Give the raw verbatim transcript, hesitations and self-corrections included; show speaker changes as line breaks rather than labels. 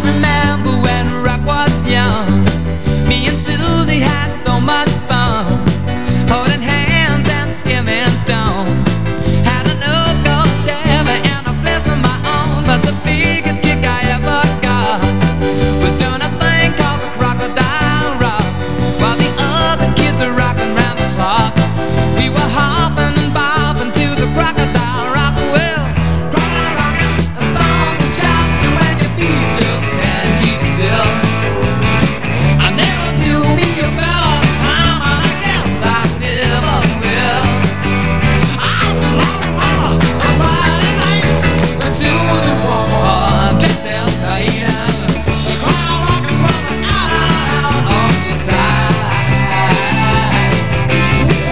remember when rock was young. Me and Susie had so much fun, holding hands and skimming stone. Had an old gold Chevy and a flesh of my own, but the fear